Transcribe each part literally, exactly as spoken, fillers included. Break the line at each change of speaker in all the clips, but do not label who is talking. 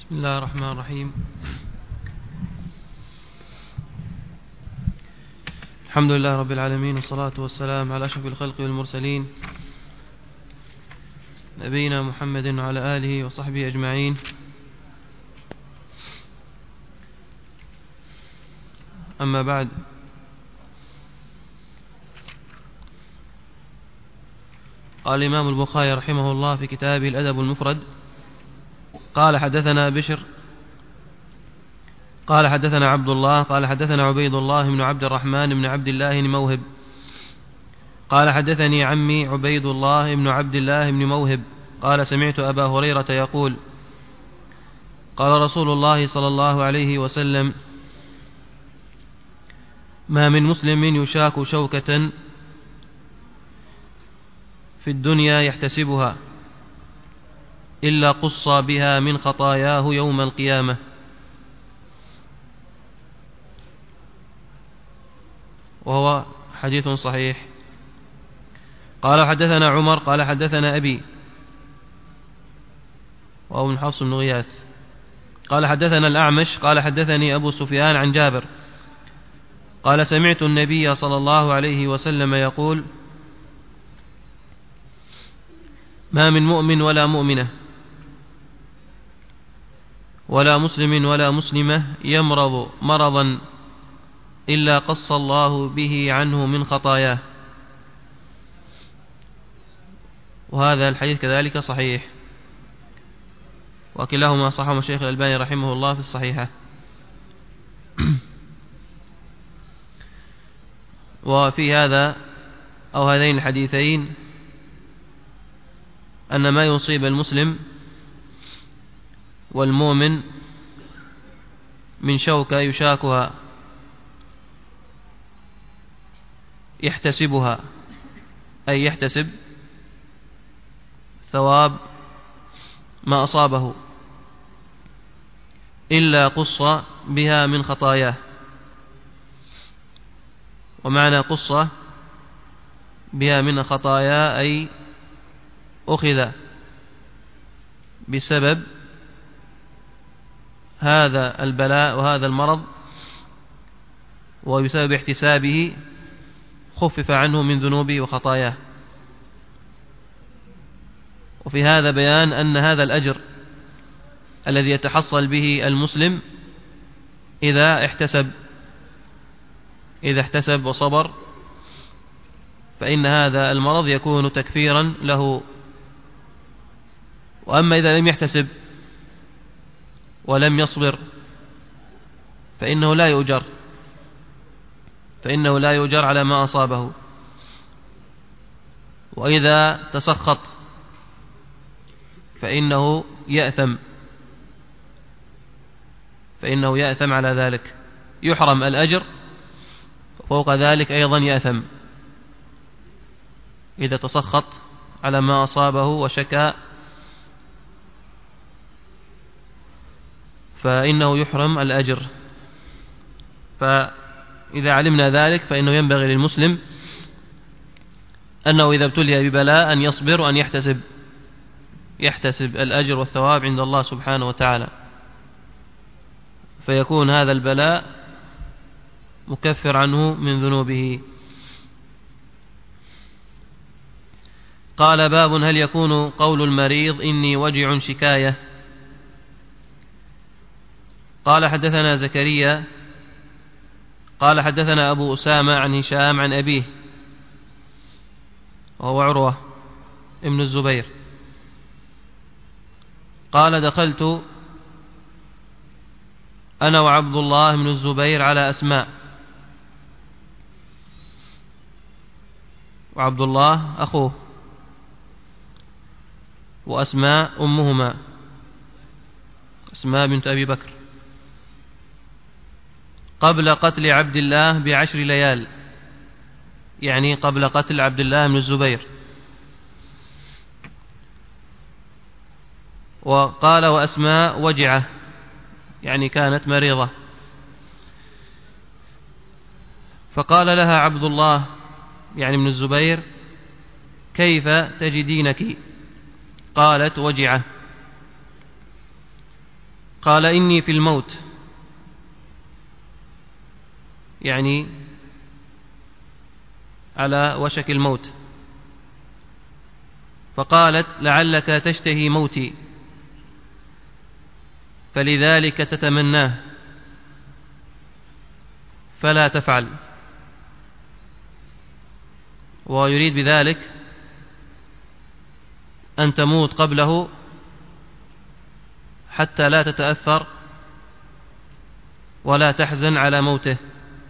بسم الله الرحمن الرحيم. الحمد لله رب العالمين، والصلاة والسلام على أشرف الخلق والمرسلين، نبينا محمد وعلى آله وصحبه أجمعين. أما بعد، قال الإمام البخاري رحمه الله في كتابه الأدب المفرد: قال حدثنا بشر قال حدثنا عبد الله قال حدثنا عبيد الله بن عبد الرحمن بن عبد الله بن موهب قال حدثني عمي عبيد الله بن عبد الله بن موهب قال سمعت أبا هريرة يقول: قال رسول الله صلى الله عليه وسلم: ما من مسلم يشاك شوكة في الدنيا يحتسبها إلا قص بها من خطاياه يوم القيامة. وهو حديث صحيح. قال حدثنا عمر قال حدثنا أبي وهو من حفص بن غياث قال حدثنا الأعمش قال حدثني أبو سفيان عن جابر قال سمعت النبي صلى الله عليه وسلم يقول: ما من مؤمن ولا مؤمنة ولا مسلم ولا مسلمة يمرض مرضا إلا قص الله به عنه من خطاياه. وهذا الحديث كذلك صحيح، وكلاهما صححه الشيخ الألباني رحمه الله في الصحيحة. وفي هذا أو هذين الحديثين أن ما يصيب المسلم والمؤمن من شوكة يشاكها يحتسبها، أي يحتسب ثواب ما أصابه، إلا قص بها من خطاياه. ومعنى قص بها من خطايا أي أخذ بسبب هذا البلاء وهذا المرض، وبسبب احتسابه خفف عنه من ذنوبه وخطاياه. وفي هذا بيان أن هذا الأجر الذي يتحصل به المسلم إذا احتسب إذا احتسب وصبر، فإن هذا المرض يكون تكفيرا له. وأما إذا لم يحتسب ولم يصبر فإنه لا يؤجر فإنه لا يؤجر على ما أصابه. وإذا تسخط فإنه يأثم فإنه يأثم على ذلك، يحرم الأجر، وفوق ذلك أيضا يأثم إذا تسخط على ما أصابه وشكى، فإنه يحرم الأجر. فإذا علمنا ذلك فإنه ينبغي للمسلم أنه إذا ابتلي ببلاء أن يصبر وأن يحتسب يحتسب الأجر والثواب عند الله سبحانه وتعالى، فيكون هذا البلاء مكفر عنه من ذنوبه. قال: باب هل يكون قول المريض إني وجع شكاية؟ قال حدثنا زكريا قال حدثنا أبو أسامة عن هشام عن أبيه وهو عروة ابن الزبير قال: دخلت أنا وعبد الله بن الزبير على أسماء، وعبد الله أخوه، وأسماء أمهما، أسماء بنت أبي بكر، قبل قتل عبد الله بعشر ليال، يعني قبل قتل عبد الله بن الزبير. وقال: وأسماء وجعة، يعني كانت مريضة. فقال لها عبد الله يعني من الزبير: كيف تجدينك؟ قالت: وجعة. قال إني في الموت، يعني على وشك الموت. فقالت لعلك تشتهي موتي فلذلك تتمناه فلا تفعل. ويريد بذلك أن تموت قبله حتى لا تتأثر ولا تحزن على موته.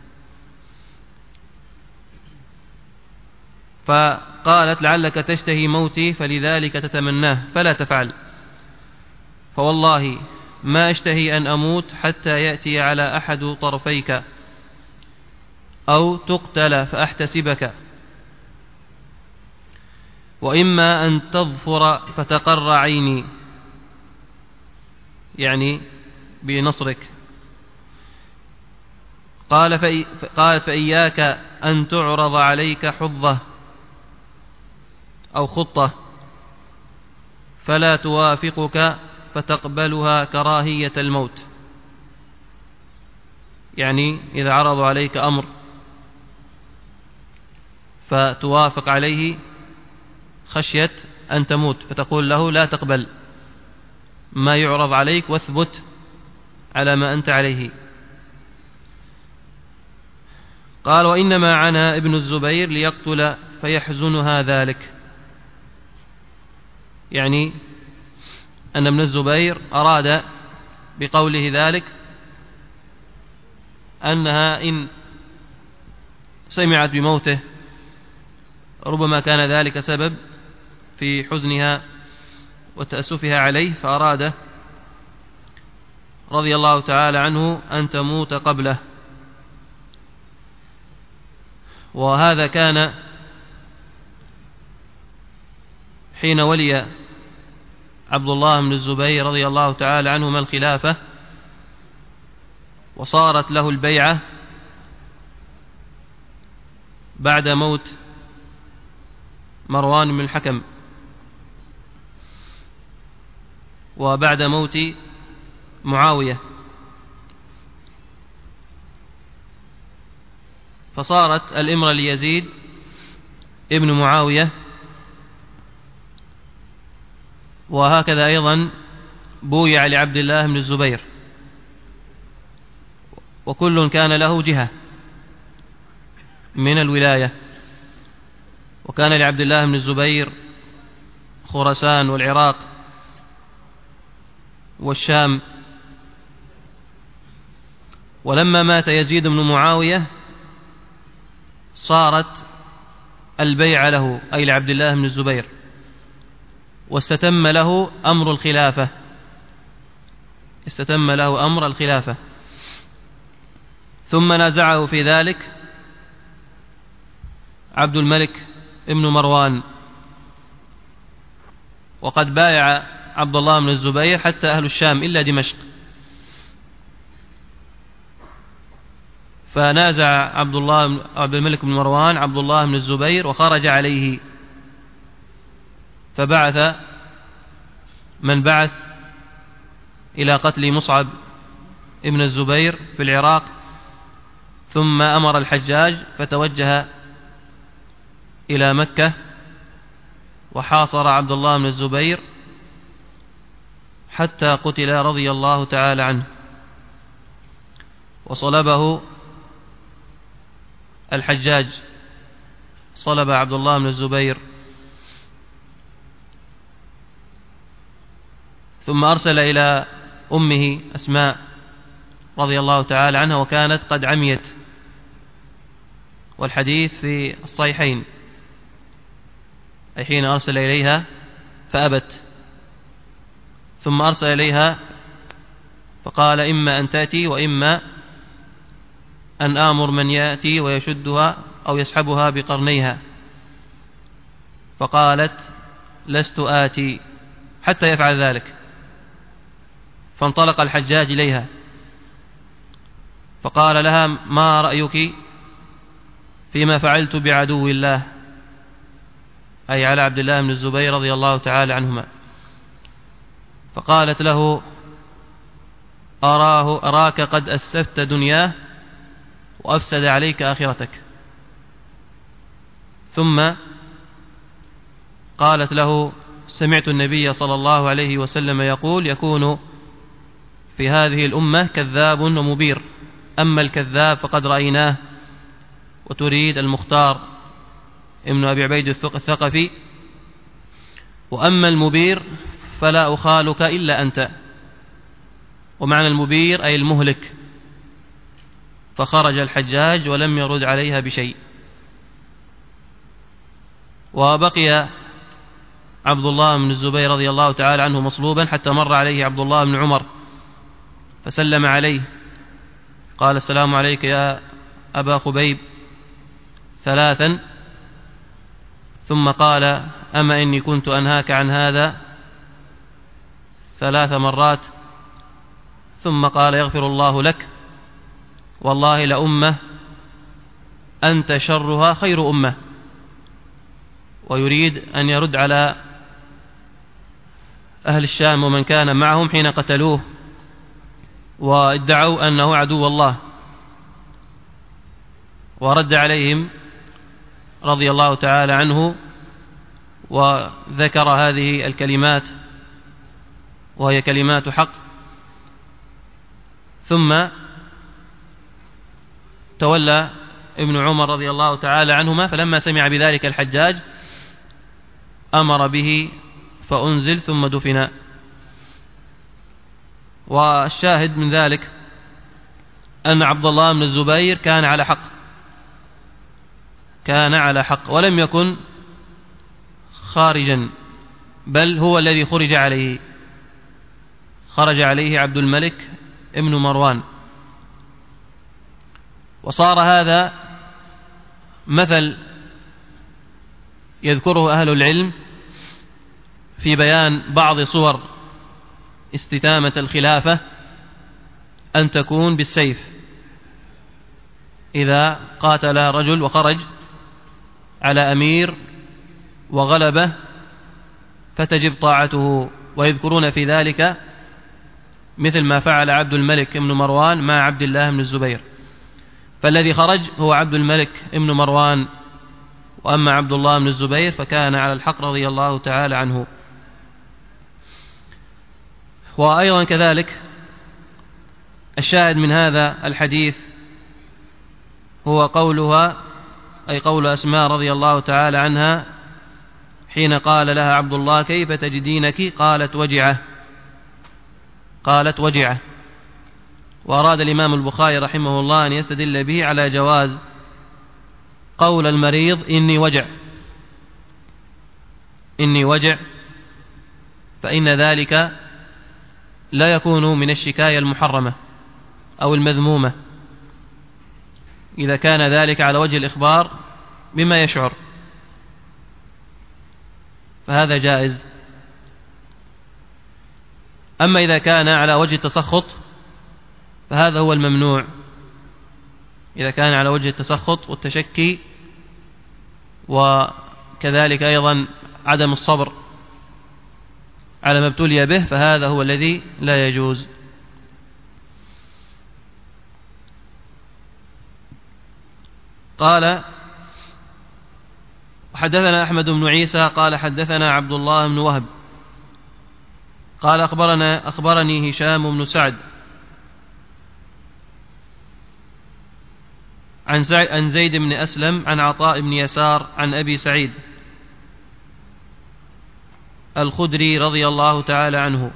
فقالت لعلك تشتهي موتي فلذلك تتمناه فلا تفعل، فوالله ما أشتهي أن أموت حتى يأتي على أحد طرفيك أو تقتل فأحتسبك، وإما أن تظفر فتقر عيني، يعني بنصرك. قال فإي قالت فإياك أن تعرض عليك حظة أو خطة فلا توافقك فتقبلها كراهية الموت، يعني إذا عرضوا عليك أمر فتوافق عليه خشية أن تموت، فتقول له لا تقبل ما يعرض عليك واثبت على ما أنت عليه. قال وإنما عنا ابن الزبير ليقتل فيحزنها ذلك، يعني أن ابن الزبير أراد بقوله ذلك أنها إن سمعت بموته ربما كان ذلك سبب في حزنها وتأسفها عليه، فأراد رضي الله تعالى عنه أن تموت قبله. وهذا كان حين ولي عبد الله بن الزبير رضي الله تعالى عنهما الخلافة وصارت له البيعة بعد موت مروان بن الحكم وبعد موت معاوية، فصارت الإمرة ليزيد ابن معاوية، وهكذا أيضا بويع لعبد الله بن الزبير، وكل كان له جهة من الولاية. وكان لعبد الله بن الزبير خراسان والعراق والشام. ولما مات يزيد بن معاوية صارت البيعة له أي لعبد الله بن الزبير، واستتم له أمر الخلافة استتم له أمر الخلافة ثم نازعه في ذلك عبد الملك ابن مروان، وقد بايع عبد الله بن الزبير حتى أهل الشام إلا دمشق، فنازع عبد الله عبد الملك بن مروان عبد الله بن الزبير وخرج عليه، فبعث من بعث إلى قتل مصعب ابن الزبير في العراق، ثم أمر الحجاج فتوجه إلى مكة وحاصر عبد الله بن الزبير حتى قتل رضي الله تعالى عنه، وصلبه الحجاج، صلب عبد الله بن الزبير، ثم أرسل إلى أمه أسماء رضي الله تعالى عنها وكانت قد عميت، والحديث في الصحيحين، أي حين أرسل إليها فأبت، ثم أرسل إليها فقال إما أن تأتي وإما أن آمر من يأتي ويشدها أو يسحبها بقرنيها، فقالت لست آتي حتى يفعل ذلك. فانطلق الحجاج إليها فقال لها ما رأيك فيما فعلت بعدو الله، أي على عبد الله بن الزبير رضي الله تعالى عنهما. فقالت له أراه أراك قد أسفت دنياه وأفسد عليك آخرتك. ثم قالت له: سمعت النبي صلى الله عليه وسلم يقول: يكون في هذه الأمة كذاب ومبير، أما الكذاب فقد رأيناه. وتريد المختار ابن أبي عبيد الثقفي، وأما المبير فلا أخالك إلا أنت. ومعنى المبير أي المهلك. فخرج الحجاج ولم يرد عليها بشيء. وبقي عبد الله بن الزبير رضي الله تعالى عنه مصلوبا حتى مر عليه عبد الله بن عمر فسلم عليه، قال: السلام عليك يا أبا خبيب ثلاثا، ثم قال: أما إني كنت أنهاك عن هذا ثلاث مرات، ثم قال: يغفر الله لك، والله لأمة أنت شرها خير أمة. ويريد أن يرد على أهل الشام ومن كان معهم حين قتلوه وادعوا أنه عدو الله، ورد عليهم رضي الله تعالى عنه وذكر هذه الكلمات وهي كلمات حق. ثم تولى ابن عمر رضي الله تعالى عنهما، فلما سمع بذلك الحجاج أمر به فأنزل ثم دفن. والشاهد من ذلك أن عبد الله بن الزبير كان على حق، كان على حق ولم يكن خارجا، بل هو الذي خرج عليه، خرج عليه عبد الملك ابن مروان. وصار هذا مثل يذكره أهل العلم في بيان بعض صور استتامة الخلافة، أن تكون بالسيف. إذا قاتل رجل وخرج على أمير وغلبه فتجب طاعته، ويذكرون في ذلك مثل ما فعل عبد الملك بن مروان مع عبد الله بن الزبير. فالذي خرج هو عبد الملك بن مروان، وأما عبد الله بن الزبير فكان على الحق رضي الله تعالى عنه. وأيضا كذلك الشاهد من هذا الحديث هو قولها، أي قول أسماء رضي الله تعالى عنها حين قال لها عبد الله: كيف تجدينك؟ قالت: وجعة، قالت وجعة. وأراد الإمام البخاري رحمه الله أن يستدل به على جواز قول المريض: إني وجع، إني وجع، فإن ذلك لا يكون من الشكاية المحرمة أو المذمومة إذا كان ذلك على وجه الإخبار بما يشعر، فهذا جائز. أما إذا كان على وجه التسخط فهذا هو الممنوع، إذا كان على وجه التسخط والتشكي، وكذلك أيضا عدم الصبر على ما ابتلي به، فهذا هو الذي لا يجوز. قال: حدثنا أحمد بن عيسى قال حدثنا عبد الله بن وهب قال أخبرنا أخبرني هشام بن سعد عن زيد بن أسلم عن عطاء بن يسار عن أبي سعيد الخدري رضي الله تعالى عنه.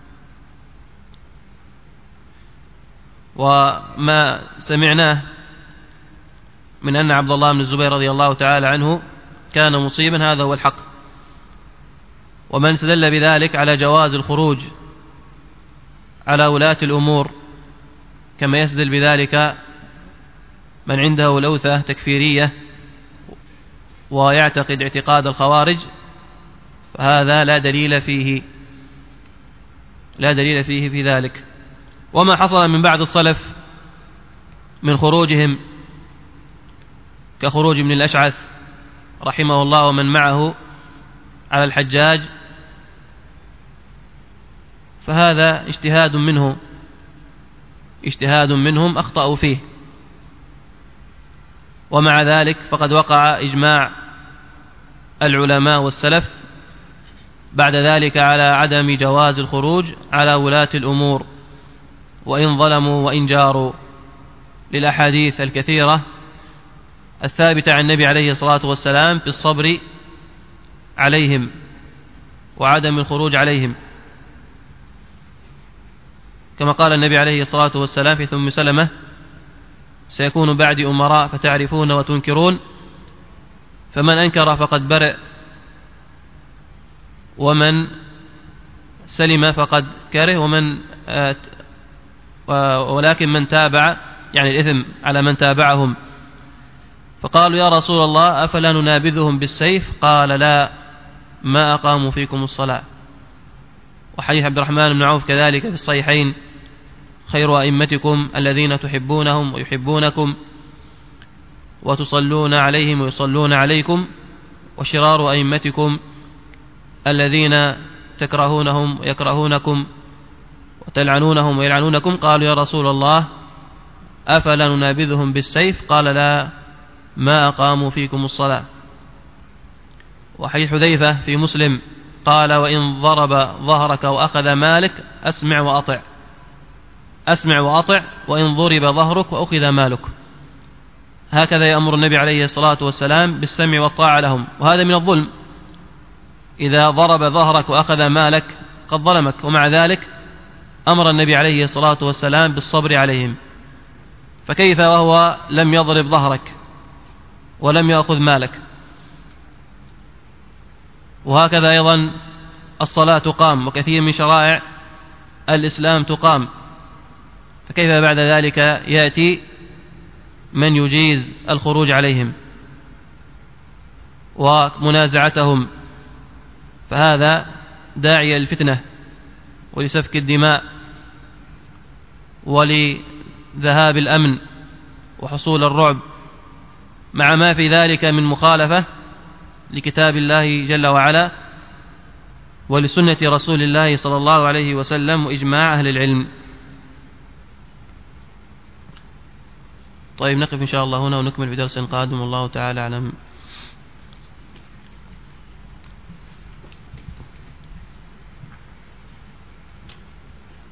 وما سمعناه من أن عبد الله بن الزبير رضي الله تعالى عنه كان مصيبا هذا هو الحق. ومن استدل بذلك على جواز الخروج على ولاة الأمور كما يستدل بذلك من عنده لوثة تكفيرية ويعتقد اعتقاد الخوارج، فهذا لا دليل فيه، لا دليل فيه في ذلك. وما حصل من بعد الصلف من خروجهم كخروج ابن الأشعث رحمه الله ومن معه على الحجاج، فهذا اجتهاد منه اجتهاد منهم أخطأوا فيه، ومع ذلك فقد وقع إجماع العلماء والسلف بعد ذلك على عدم جواز الخروج على ولاة الأمور وإن ظلموا وإن جاروا، للأحاديث الكثيرة الثابتة عن النبي عليه الصلاة والسلام في الصبر عليهم وعدم الخروج عليهم، كما قال النبي عليه الصلاة والسلام في ثم سلمة: سيكون بعدي أمراء فتعرفون وتنكرون، فمن أنكر فقد برئ، ومن سلم فقد كره، ومن آت ولكن من تابع يعني الإثم على من تابعهم. فقالوا: يا رسول الله أفلا ننابذهم بالسيف؟ قال: لا، ما أقاموا فيكم الصلاة. وحديث عبد الرحمن بن عوف كذلك في الصحيحين: خير أئمتكم الذين تحبونهم ويحبونكم وتصلون عليهم ويصلون عليكم، وشرار أئمتكم الذين تكرهونهم ويكرهونكم وتلعنونهم ويلعنونكم. قالوا: يا رسول الله أفلا ننابذهم بالسيف؟ قال: لا، ما أقاموا فيكم الصلاة. وحديث حذيفة في مسلم قال: وإن ضرب ظهرك وأخذ مالك أسمع وأطع، أسمع وأطع وإن ضرب ظهرك وأخذ مالك. هكذا يأمر النبي عليه الصلاة والسلام بالسمع والطاعة لهم، وهذا من الظلم. إذا ضرب ظهرك وأخذ مالك قد ظلمك، ومع ذلك أمر النبي عليه الصلاة والسلام بالصبر عليهم، فكيف وهو لم يضرب ظهرك ولم يأخذ مالك؟ وهكذا أيضا الصلاة تقام وكثير من شرائع الإسلام تقام، فكيف بعد ذلك يأتي من يجيز الخروج عليهم ومنازعتهم؟ فهذا داعي للفتنة ولسفك الدماء ولذهاب الأمن وحصول الرعب، مع ما في ذلك من مخالفة لكتاب الله جل وعلا ولسنة رسول الله صلى الله عليه وسلم وإجماع أهل العلم. طيب، نقف إن شاء الله هنا ونكمل في درس قادم، والله تعالى أعلم.